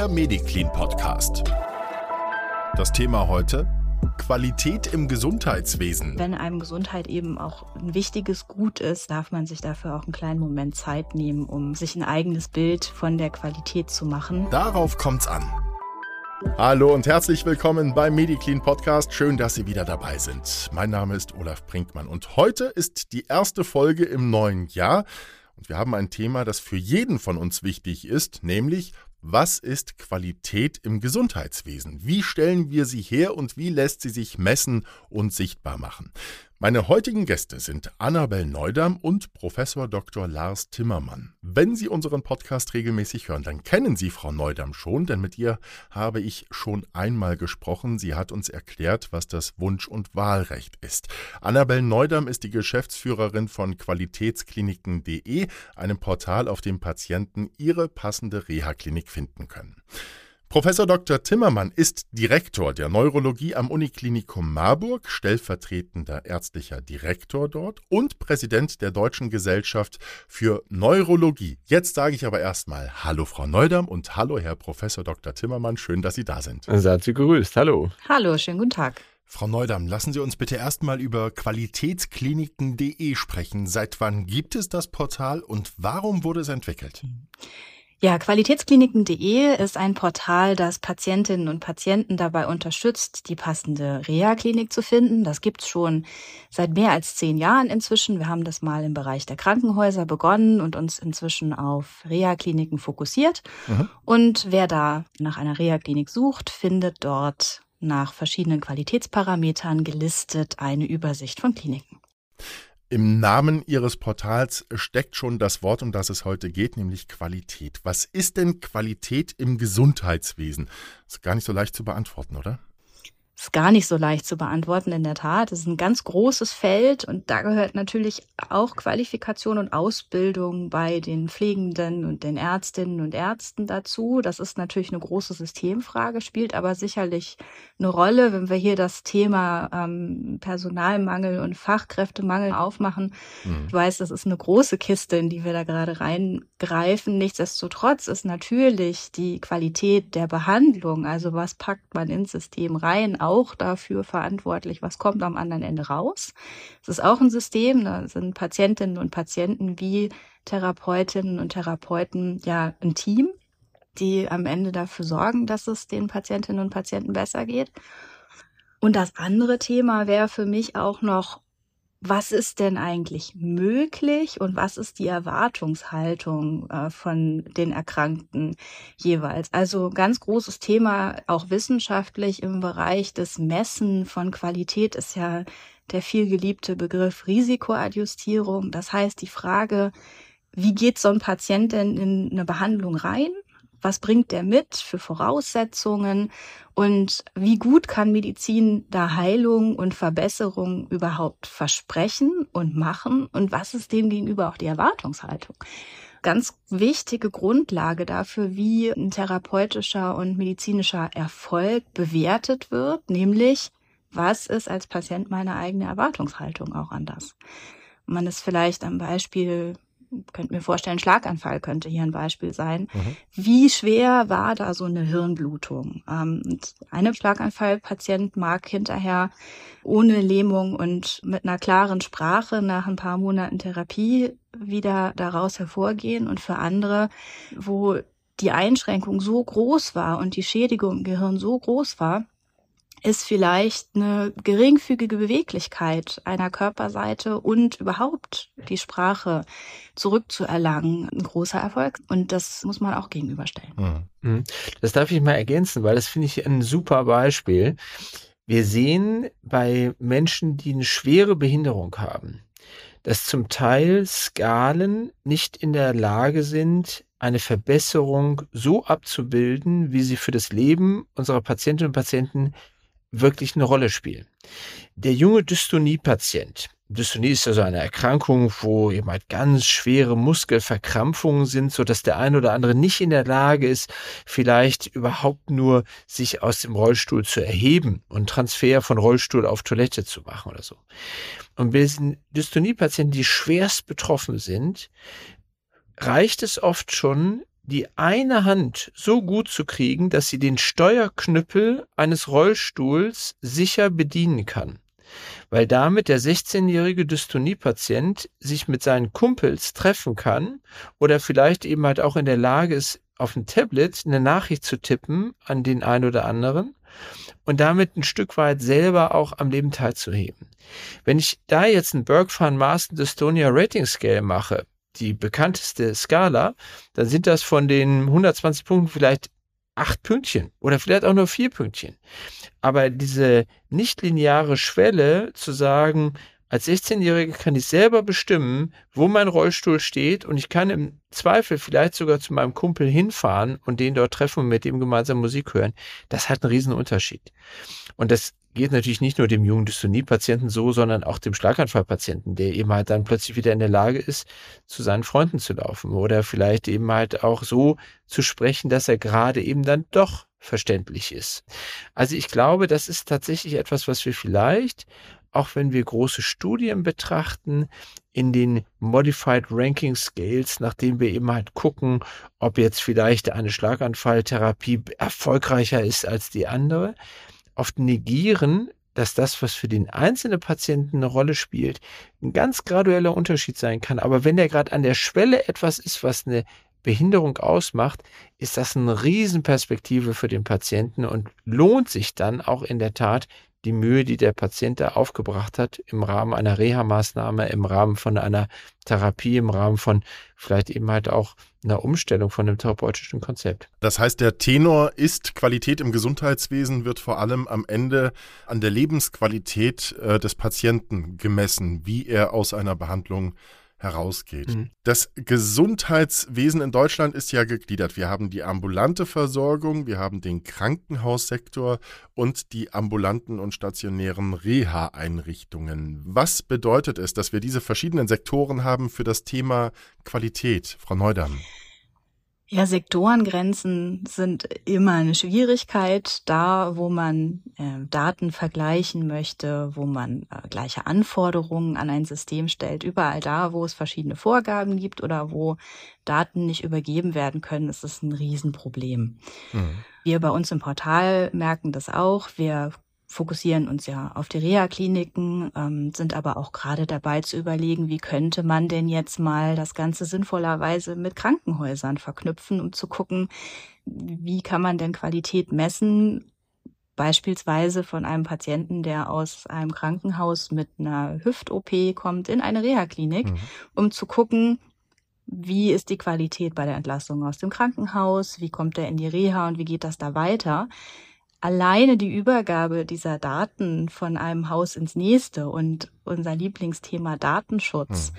der Mediclean Podcast. Das Thema heute: Qualität im Gesundheitswesen. Wenn einem Gesundheit eben auch ein wichtiges Gut ist, darf man sich dafür auch einen kleinen Moment Zeit nehmen, um sich ein eigenes Bild von der Qualität zu machen. Darauf kommt's an. Hallo und herzlich willkommen beim Mediclean Podcast. Schön, dass Sie wieder dabei sind. Mein Name ist Olaf Brinkmann und heute ist die erste Folge im neuen Jahr. Und wir haben ein Thema, das für jeden von uns wichtig ist, nämlich: Was ist Qualität im Gesundheitswesen? Wie stellen wir sie her und wie lässt sie sich messen und sichtbar machen? Meine heutigen Gäste sind Annabel Neudam und Professor Dr. Lars Timmermann. Wenn Sie unseren Podcast regelmäßig hören, dann kennen Sie Frau Neudam schon, denn mit ihr habe ich schon einmal gesprochen. Sie hat uns erklärt, was das Wunsch- und Wahlrecht ist. Annabel Neudam ist die Geschäftsführerin von Qualitätskliniken.de, einem Portal, auf dem Patienten ihre passende Reha-Klinik finden können. Professor Dr. Timmermann ist Direktor der Neurologie am Uniklinikum Marburg, stellvertretender ärztlicher Direktor dort und Präsident der Deutschen Gesellschaft für Neurologie. Jetzt sage ich aber erstmal Hallo Frau Neudam und hallo Herr Professor Dr. Timmermann, schön, dass Sie da sind. Seid Sie gegrüßt, hallo. Hallo, schönen guten Tag. Frau Neudam, lassen Sie uns bitte erstmal über Qualitätskliniken.de sprechen. Seit wann gibt es das Portal und warum wurde es entwickelt? Ja, Qualitätskliniken.de ist ein Portal, das Patientinnen und Patienten dabei unterstützt, die passende Reha-Klinik zu finden. Das gibt's schon seit mehr als 10 Jahren inzwischen. Wir haben das mal im Bereich der Krankenhäuser begonnen und uns inzwischen auf Reha-Kliniken fokussiert. Und wer da nach einer Reha-Klinik sucht, findet dort nach verschiedenen Qualitätsparametern gelistet eine Übersicht von Kliniken. Im Namen Ihres Portals steckt schon das Wort, um das es heute geht, nämlich Qualität. Was ist denn Qualität im Gesundheitswesen? Das ist gar nicht so leicht zu beantworten, oder? Das ist gar nicht so leicht zu beantworten, in der Tat. Es ist ein ganz großes Feld und da gehört natürlich auch Qualifikation und Ausbildung bei den Pflegenden und den Ärztinnen und Ärzten dazu. Das ist natürlich eine große Systemfrage, spielt aber sicherlich eine Rolle, wenn wir hier das Thema Personalmangel und Fachkräftemangel aufmachen. Ich weiß, das ist eine große Kiste, in die wir da gerade reingreifen. Nichtsdestotrotz ist natürlich die Qualität der Behandlung, also was packt man ins System rein, auch dafür verantwortlich, was kommt am anderen Ende raus. Es ist auch ein System, da sind Patientinnen und Patienten wie Therapeutinnen und Therapeuten ja ein Team, die am Ende dafür sorgen, dass es den Patientinnen und Patienten besser geht. Und das andere Thema wäre für mich auch noch: Was ist denn eigentlich möglich und was ist die Erwartungshaltung von den Erkrankten jeweils? Also ganz großes Thema, auch wissenschaftlich im Bereich des Messen von Qualität ist ja der vielgeliebte Begriff Risikoadjustierung. Das heißt die Frage, wie geht so ein Patient denn in eine Behandlung rein? Was bringt der mit für Voraussetzungen und wie gut kann Medizin da Heilung und Verbesserung überhaupt versprechen und machen und was ist dem gegenüber auch die Erwartungshaltung? Ganz wichtige Grundlage dafür, wie ein therapeutischer und medizinischer Erfolg bewertet wird, nämlich was ist als Patient meine eigene Erwartungshaltung auch an das? Man ist vielleicht am Beispiel, könnte mir vorstellen, Schlaganfall könnte hier ein Beispiel sein. Wie schwer war da so eine Hirnblutung? Und ein Schlaganfallpatient mag hinterher ohne Lähmung und mit einer klaren Sprache nach ein paar Monaten Therapie wieder daraus hervorgehen. Und für andere, wo die Einschränkung so groß war und die Schädigung im Gehirn so groß war, ist vielleicht eine geringfügige Beweglichkeit einer Körperseite und überhaupt die Sprache zurückzuerlangen ein großer Erfolg. Und das muss man auch gegenüberstellen. Das darf ich mal ergänzen, weil das finde ich ein super Beispiel. Wir sehen bei Menschen, die eine schwere Behinderung haben, dass zum Teil Skalen nicht in der Lage sind, eine Verbesserung so abzubilden, wie sie für das Leben unserer Patientinnen und Patienten wirklich eine Rolle spielen. Der junge Dystonie-Patient, Dystonie ist also eine Erkrankung, wo eben halt ganz schwere Muskelverkrampfungen sind, sodass der eine oder andere nicht in der Lage ist, vielleicht überhaupt nur sich aus dem Rollstuhl zu erheben und Transfer von Rollstuhl auf Toilette zu machen oder so. Und bei diesen Dystonie-Patienten, die schwerst betroffen sind, reicht es oft schon, die eine Hand so gut zu kriegen, dass sie den Steuerknüppel eines Rollstuhls sicher bedienen kann. Weil damit der 16-jährige Dystonie-Patient sich mit seinen Kumpels treffen kann oder vielleicht eben halt auch in der Lage ist, auf dem Tablet eine Nachricht zu tippen an den einen oder anderen und damit ein Stück weit selber auch am Leben teilzuheben. Wenn ich da jetzt einen Burke-Van-Marston Dystonia Rating Scale mache, die bekannteste Skala, dann sind das von den 120 Punkten vielleicht 8 Pünktchen oder vielleicht auch nur 4 Pünktchen. Aber diese nicht-lineare Schwelle zu sagen, als 16-Jähriger kann ich selber bestimmen, wo mein Rollstuhl steht und ich kann im Zweifel vielleicht sogar zu meinem Kumpel hinfahren und den dort treffen und mit dem gemeinsam Musik hören, das hat einen riesen Unterschied. Und das geht natürlich nicht nur dem jungen Dystonie-Patienten so, sondern auch dem Schlaganfallpatienten, der eben halt dann plötzlich wieder in der Lage ist, zu seinen Freunden zu laufen oder vielleicht eben halt auch so zu sprechen, dass er gerade eben dann doch verständlich ist. Also ich glaube, das ist tatsächlich etwas, was wir vielleicht, auch wenn wir große Studien betrachten, in den Modified Ranking Scales, nachdem wir eben halt gucken, ob jetzt vielleicht eine Schlaganfalltherapie erfolgreicher ist als die andere, oft negieren, dass das, was für den einzelnen Patienten eine Rolle spielt, ein ganz gradueller Unterschied sein kann. Aber wenn der gerade an der Schwelle etwas ist, was eine Behinderung ausmacht, ist das eine Riesenperspektive für den Patienten und lohnt sich dann auch in der Tat die Mühe, die der Patient da aufgebracht hat, im Rahmen einer Reha-Maßnahme, im Rahmen von einer Therapie, im Rahmen von vielleicht eben halt auch einer Umstellung von einem therapeutischen Konzept. Das heißt, der Tenor ist, Qualität im Gesundheitswesen wird vor allem am Ende an der Lebensqualität des Patienten gemessen, wie er aus einer Behandlung herausgeht. Das Gesundheitswesen in Deutschland ist ja gegliedert. Wir haben die ambulante Versorgung, wir haben den Krankenhaussektor und die ambulanten und stationären Reha-Einrichtungen. Was bedeutet es, dass wir diese verschiedenen Sektoren haben für das Thema Qualität? Frau Neudamm. Ja, Sektorengrenzen sind immer eine Schwierigkeit, da wo man Daten vergleichen möchte, wo man gleiche Anforderungen an ein System stellt. Überall da, wo es verschiedene Vorgaben gibt oder wo Daten nicht übergeben werden können, ist es ein Riesenproblem. Wir bei uns im Portal merken das auch. Wir fokussieren uns ja auf die Reha-Kliniken, sind aber auch gerade dabei zu überlegen, wie könnte man denn jetzt mal das Ganze sinnvollerweise mit Krankenhäusern verknüpfen, um zu gucken, wie kann man denn Qualität messen, beispielsweise von einem Patienten, der aus einem Krankenhaus mit einer Hüft-OP kommt in eine Reha-Klinik, um zu gucken, wie ist die Qualität bei der Entlassung aus dem Krankenhaus, wie kommt er in die Reha und wie geht das da weiter. Alleine die Übergabe dieser Daten von einem Haus ins nächste und unser Lieblingsthema Datenschutz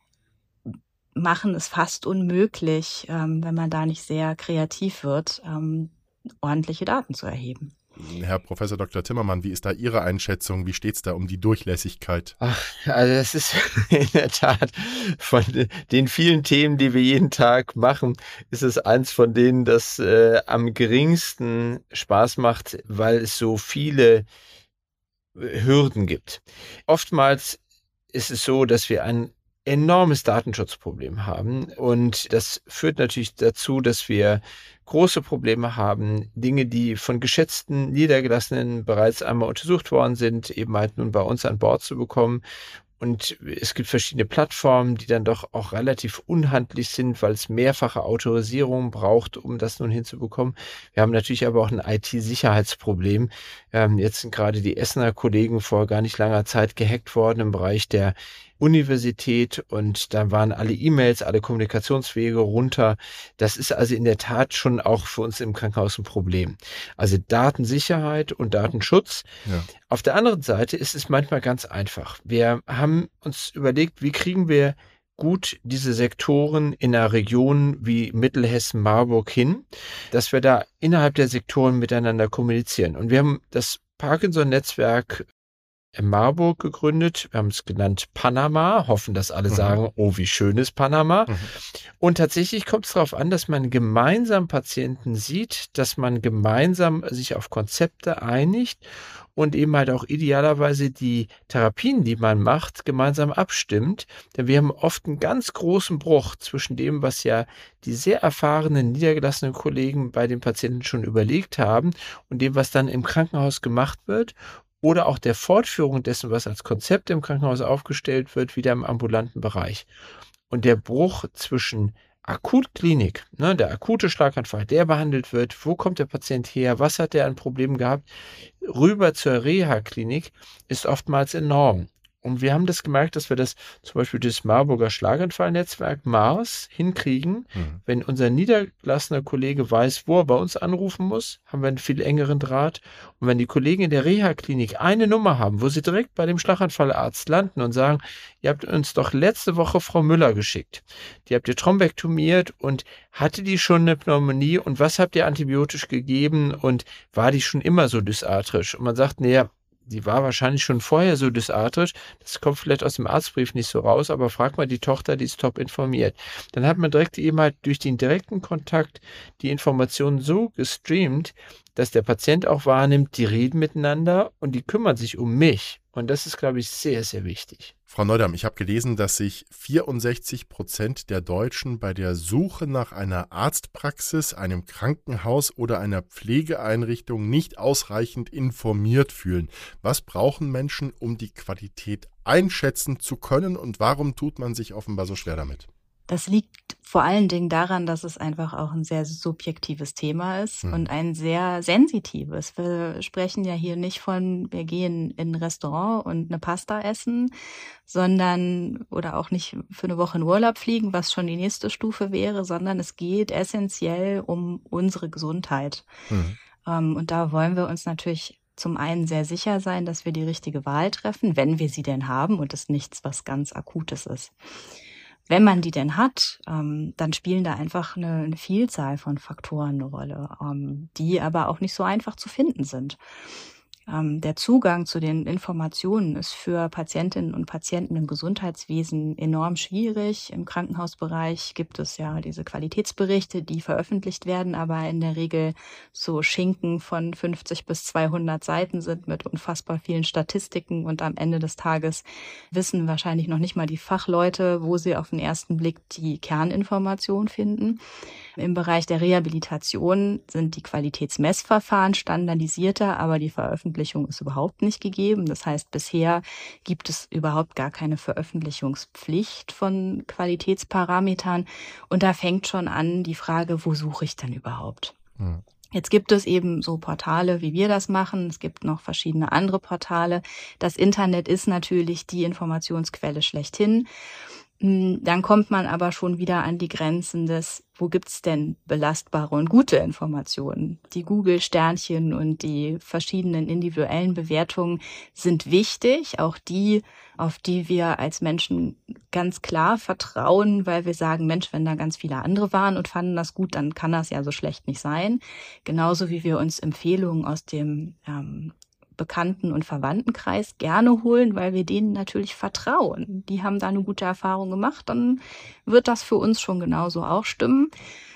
machen es fast unmöglich, wenn man da nicht sehr kreativ wird, ordentliche Daten zu erheben. Herr Professor Dr. Timmermann, wie ist da Ihre Einschätzung? Wie steht es da um die Durchlässigkeit? Also das ist in der Tat von den vielen Themen, die wir jeden Tag machen, ist es eins von denen, das am geringsten Spaß macht, weil es so viele Hürden gibt. Oftmals ist es so, dass wir ein enormes Datenschutzproblem haben und das führt natürlich dazu, dass wir große Probleme haben, Dinge, die von geschätzten Niedergelassenen bereits einmal untersucht worden sind, eben halt nun bei uns an Bord zu bekommen. Und es gibt verschiedene Plattformen, die dann doch auch relativ unhandlich sind, weil es mehrfache Autorisierungen braucht, um das nun hinzubekommen. Wir haben natürlich aber auch ein IT-Sicherheitsproblem. Jetzt sind gerade die Essener Kollegen vor gar nicht langer Zeit gehackt worden im Bereich der Universität und da waren alle E-Mails, alle Kommunikationswege runter. Das ist also in der Tat schon auch für uns im Krankenhaus ein Problem. Also Datensicherheit und Datenschutz. Ja. Auf der anderen Seite ist es manchmal ganz einfach. Wir haben uns überlegt, wie kriegen wir gut diese Sektoren in einer Region wie Mittelhessen, Marburg hin, dass wir da innerhalb der Sektoren miteinander kommunizieren. Und wir haben das Parkinson-Netzwerk in Marburg gegründet. Wir haben es genannt Panama, hoffen, dass alle sagen, oh, wie schön ist Panama. Und tatsächlich kommt es darauf an, dass man gemeinsam Patienten sieht, dass man gemeinsam sich auf Konzepte einigt und eben halt auch idealerweise die Therapien, die man macht, gemeinsam abstimmt. Denn wir haben oft einen ganz großen Bruch zwischen dem, was ja die sehr erfahrenen, niedergelassenen Kollegen bei den Patienten schon überlegt haben und dem, was dann im Krankenhaus gemacht wird. Oder auch der Fortführung dessen, was als Konzept im Krankenhaus aufgestellt wird, wieder im ambulanten Bereich. Und der Bruch zwischen Akutklinik, der akute Schlaganfall, der behandelt wird, wo kommt der Patient her, was hat er an Problemen gehabt, rüber zur Reha-Klinik, ist oftmals enorm. Und wir haben das gemerkt, dass wir das zum Beispiel das Marburger Schlaganfallnetzwerk MARS hinkriegen. Wenn unser niedergelassener Kollege weiß, wo er bei uns anrufen muss, haben wir einen viel engeren Draht. Und wenn die Kollegen in der Reha-Klinik eine Nummer haben, wo sie direkt bei dem Schlaganfallarzt landen und sagen, ihr habt uns doch letzte Woche Frau Müller geschickt. Die habt ihr thrombektomiert und hatte die schon eine Pneumonie und was habt ihr antibiotisch gegeben und war die schon immer so dysarthrisch? Und man sagt, nee, die war wahrscheinlich schon vorher so dysarthrisch, das kommt vielleicht aus dem Arztbrief nicht so raus, aber frag mal die Tochter, die ist top informiert. Dann hat man direkt eben halt durch den direkten Kontakt die Informationen so gestreamt, dass der Patient auch wahrnimmt, die reden miteinander und die kümmern sich um mich. Und das ist, glaube ich, sehr, sehr wichtig. Frau Neudam, ich habe gelesen, dass sich 64% der Deutschen bei der Suche nach einer Arztpraxis, einem Krankenhaus oder einer Pflegeeinrichtung nicht ausreichend informiert fühlen. Was brauchen Menschen, um die Qualität einschätzen zu können und warum tut man sich offenbar so schwer damit? Das liegt vor allen Dingen daran, dass es einfach auch ein sehr subjektives Thema ist und ein sehr sensitives. Wir sprechen ja hier nicht von, wir gehen in ein Restaurant und eine Pasta essen, sondern, oder auch nicht für eine Woche in Urlaub fliegen, was schon die nächste Stufe wäre, sondern es geht essentiell um unsere Gesundheit. Und da wollen wir uns natürlich zum einen sehr sicher sein, dass wir die richtige Wahl treffen, wenn wir sie denn haben und es nichts, was ganz Akutes ist. Wenn man die denn hat, dann spielen da einfach eine Vielzahl von Faktoren eine Rolle, die aber auch nicht so einfach zu finden sind. Der Zugang zu den Informationen ist für Patientinnen und Patienten im Gesundheitswesen enorm schwierig. Im Krankenhausbereich gibt es ja diese Qualitätsberichte, die veröffentlicht werden, aber in der Regel so Schinken von 50 bis 200 Seiten sind mit unfassbar vielen Statistiken und am Ende des Tages wissen wahrscheinlich noch nicht mal die Fachleute, wo sie auf den ersten Blick die Kerninformation finden. Im Bereich der Rehabilitation sind die Qualitätsmessverfahren standardisierter, aber die Veröffentlichung ist überhaupt nicht gegeben. Das heißt, bisher gibt es überhaupt gar keine Veröffentlichungspflicht von Qualitätsparametern. Und da fängt schon an die Frage, wo suche ich denn überhaupt? Jetzt gibt es eben so Portale, wie wir das machen. Es gibt noch verschiedene andere Portale. Das Internet ist natürlich die Informationsquelle schlechthin. Dann kommt man aber schon wieder an die Grenzen des, wo gibt's denn belastbare und gute Informationen? Die Google-Sternchen und die verschiedenen individuellen Bewertungen sind wichtig, auch die, auf die wir als Menschen ganz klar vertrauen, weil wir sagen, Mensch, wenn da ganz viele andere waren und fanden das gut, dann kann das ja so schlecht nicht sein. Genauso wie wir uns Empfehlungen aus dem Bekannten- und Verwandtenkreis gerne holen, weil wir denen natürlich vertrauen. Die haben da eine gute Erfahrung gemacht, dann wird das für uns schon genauso auch stimmen.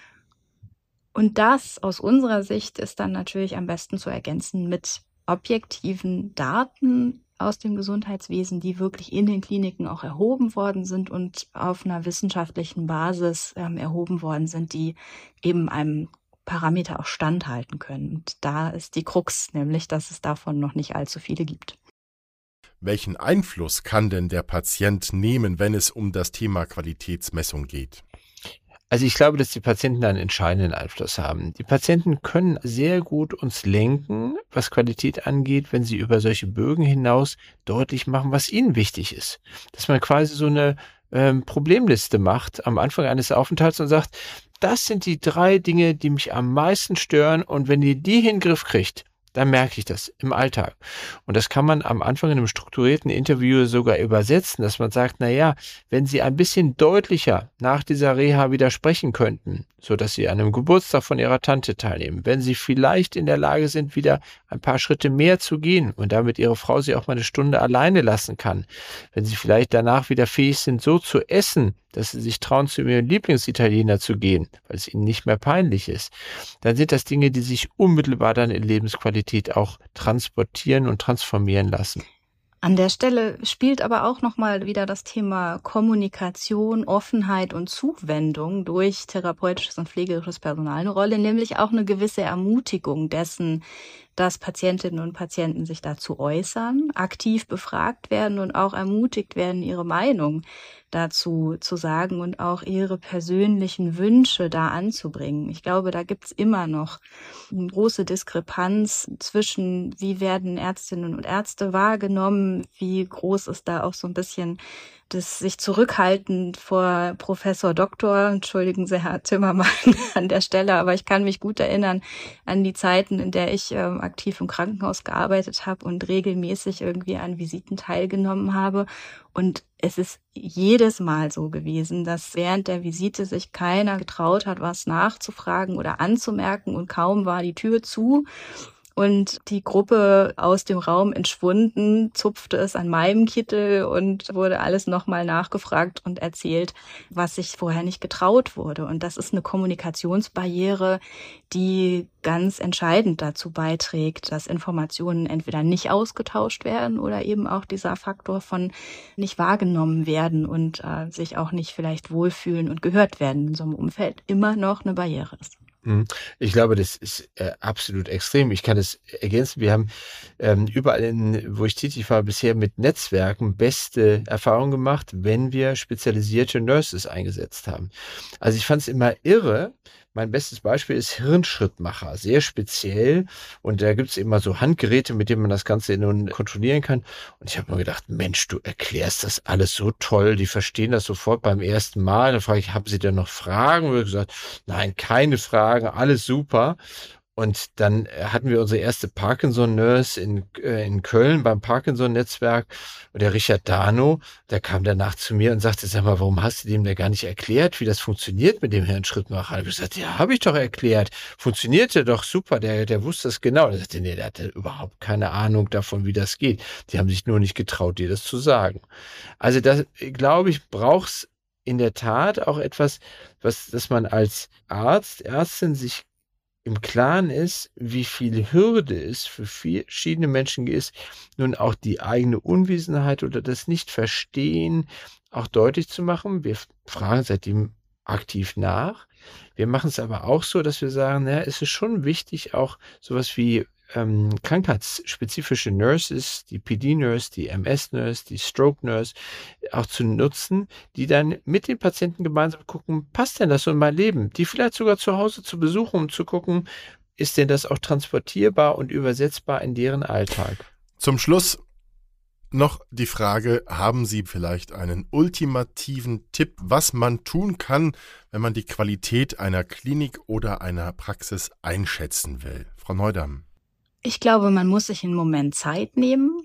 Und das aus unserer Sicht ist dann natürlich am besten zu ergänzen mit objektiven Daten aus dem Gesundheitswesen, die wirklich in den Kliniken auch erhoben worden sind und auf einer wissenschaftlichen Basis erhoben worden sind, die eben einem Parameter auch standhalten können. Und da ist die Krux, nämlich, dass es davon noch nicht allzu viele gibt. Welchen Einfluss kann denn der Patient nehmen, wenn es um das Thema Qualitätsmessung geht? Also ich glaube, dass die Patienten einen entscheidenden Einfluss haben. Die Patienten können sehr gut uns lenken, was Qualität angeht, wenn sie über solche Bögen hinaus deutlich machen, was ihnen wichtig ist. Dass man quasi so eine Problemliste macht am Anfang eines Aufenthalts und sagt, das sind die 3 Dinge, die mich am meisten stören und wenn ihr die in den Griff kriegt, dann merke ich das im Alltag. Und das kann man am Anfang in einem strukturierten Interview sogar übersetzen, dass man sagt, naja, wenn Sie ein bisschen deutlicher nach dieser Reha wieder sprechen könnten, so dass Sie an einem Geburtstag von Ihrer Tante teilnehmen, wenn Sie vielleicht in der Lage sind, wieder ein paar Schritte mehr zu gehen und damit Ihre Frau Sie auch mal eine Stunde alleine lassen kann, wenn Sie vielleicht danach wieder fähig sind, so zu essen, dass Sie sich trauen, zu Ihrem Lieblingsitaliener zu gehen, weil es Ihnen nicht mehr peinlich ist, dann sind das Dinge, die sich unmittelbar dann in Lebensqualität auch transportieren und transformieren lassen. An der Stelle spielt aber auch nochmal wieder das Thema Kommunikation, Offenheit und Zuwendung durch therapeutisches und pflegerisches Personal eine Rolle, nämlich auch eine gewisse Ermutigung dessen, dass Patientinnen und Patienten sich dazu äußern, aktiv befragt werden und auch ermutigt werden, ihre Meinung dazu zu sagen und auch ihre persönlichen Wünsche da anzubringen. Ich glaube, da gibt's immer noch eine große Diskrepanz zwischen, wie werden Ärztinnen und Ärzte wahrgenommen, wie groß ist da auch so ein bisschen das sich zurückhaltend vor Professor Doktor, entschuldigen Sie, Herr Timmermann, an der Stelle, aber ich kann mich gut erinnern an die Zeiten, in der ich aktiv im Krankenhaus gearbeitet habe und regelmäßig irgendwie an Visiten teilgenommen habe. Und es ist jedes Mal so gewesen, dass während der Visite sich keiner getraut hat, was nachzufragen oder anzumerken und kaum war die Tür zu und die Gruppe aus dem Raum entschwunden, zupfte es an meinem Kittel und wurde alles nochmal nachgefragt und erzählt, was sich vorher nicht getraut wurde. Und das ist eine Kommunikationsbarriere, die ganz entscheidend dazu beiträgt, dass Informationen entweder nicht ausgetauscht werden oder eben auch dieser Faktor von nicht wahrgenommen werden und sich auch nicht vielleicht wohlfühlen und gehört werden in so einem Umfeld immer noch eine Barriere ist. Ich glaube, das ist absolut extrem. Ich kann es ergänzen. Wir haben überall, wo ich tätig war, bisher mit Netzwerken beste Erfahrungen gemacht, wenn wir spezialisierte Nurses eingesetzt haben. Also ich fand es immer irre. Mein bestes Beispiel ist Hirnschrittmacher, sehr speziell. Und da gibt es immer so Handgeräte, mit denen man das Ganze nun kontrollieren kann. Und ich habe mir gedacht, Mensch, du erklärst das alles so toll. Die verstehen das sofort beim ersten Mal. Dann frage ich, haben Sie denn noch Fragen? Und ich gesagt, nein, keine Fragen, alles super. Und dann hatten wir unsere erste Parkinson-Nurse in Köln beim Parkinson-Netzwerk. Und der Richard Dano, der kam danach zu mir und sagte, sag mal, warum hast du dem denn gar nicht erklärt, wie das funktioniert mit dem Hirnschrittmacher? Ich gesagt, ja, habe ich doch erklärt. Funktionierte doch super, der wusste das genau. Er sagte, nee, der hatte überhaupt keine Ahnung davon, wie das geht. Die haben sich nur nicht getraut, dir das zu sagen. Also das, glaube ich, braucht's in der Tat auch etwas, dass man als Arzt, Ärztin sich im Klaren ist, wie viel Hürde es für verschiedene Menschen ist, nun auch die eigene Unwissenheit oder das Nicht-Verstehen auch deutlich zu machen. Wir fragen seitdem aktiv nach. Wir machen es aber auch so, dass wir sagen, naja, es ist schon wichtig, auch sowas wie krankheitsspezifische Nurses, die PD-Nurse, die MS-Nurse, die Stroke-Nurse auch zu nutzen, die dann mit den Patienten gemeinsam gucken, passt denn das so in mein Leben? Die vielleicht sogar zu Hause zu besuchen, um zu gucken, ist denn das auch transportierbar und übersetzbar in deren Alltag? Zum Schluss noch die Frage, haben Sie vielleicht einen ultimativen Tipp, was man tun kann, wenn man die Qualität einer Klinik oder einer Praxis einschätzen will? Frau Neudamm. Ich glaube, man muss sich einen Moment Zeit nehmen,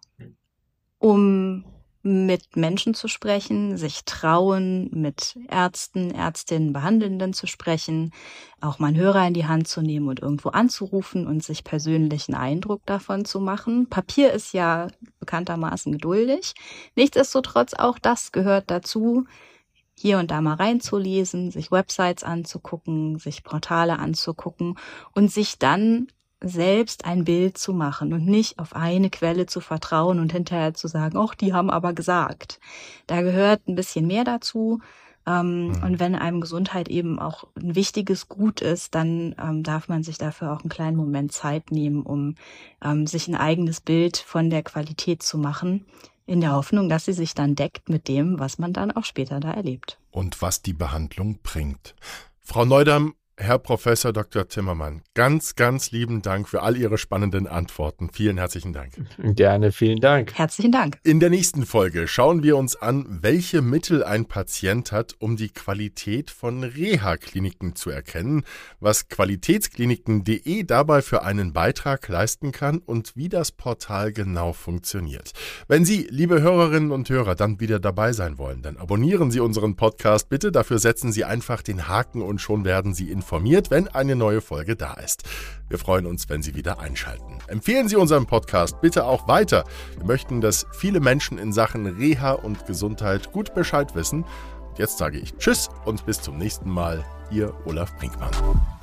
um mit Menschen zu sprechen, sich trauen, mit Ärzten, Ärztinnen, Behandelnden zu sprechen, auch mal einen Hörer in die Hand zu nehmen und irgendwo anzurufen und sich persönlichen Eindruck davon zu machen. Papier ist ja bekanntermaßen geduldig. Nichtsdestotrotz, auch das gehört dazu, hier und da mal reinzulesen, sich Websites anzugucken, sich Portale anzugucken und sich dann selbst ein Bild zu machen und nicht auf eine Quelle zu vertrauen und hinterher zu sagen, ach, die haben aber gesagt. Da gehört ein bisschen mehr dazu. Und wenn einem Gesundheit eben auch ein wichtiges Gut ist, dann darf man sich dafür auch einen kleinen Moment Zeit nehmen, um sich ein eigenes Bild von der Qualität zu machen, in der Hoffnung, dass sie sich dann deckt mit dem, was man dann auch später da erlebt. Und was die Behandlung bringt. Frau Neudamm, Herr Professor Dr. Timmermann, ganz, ganz lieben Dank für all Ihre spannenden Antworten. Vielen herzlichen Dank. Gerne, vielen Dank. Herzlichen Dank. In der nächsten Folge schauen wir uns an, welche Mittel ein Patient hat, um die Qualität von Reha-Kliniken zu erkennen, was qualitätskliniken.de dabei für einen Beitrag leisten kann und wie das Portal genau funktioniert. Wenn Sie, liebe Hörerinnen und Hörer, dann wieder dabei sein wollen, dann abonnieren Sie unseren Podcast bitte. Dafür setzen Sie einfach den Haken und schon werden Sie informiert, wenn eine neue Folge da ist. Wir freuen uns, wenn Sie wieder einschalten. Empfehlen Sie unseren Podcast bitte auch weiter. Wir möchten, dass viele Menschen in Sachen Reha und Gesundheit gut Bescheid wissen. Jetzt sage ich Tschüss und bis zum nächsten Mal. Ihr Olaf Brinkmann.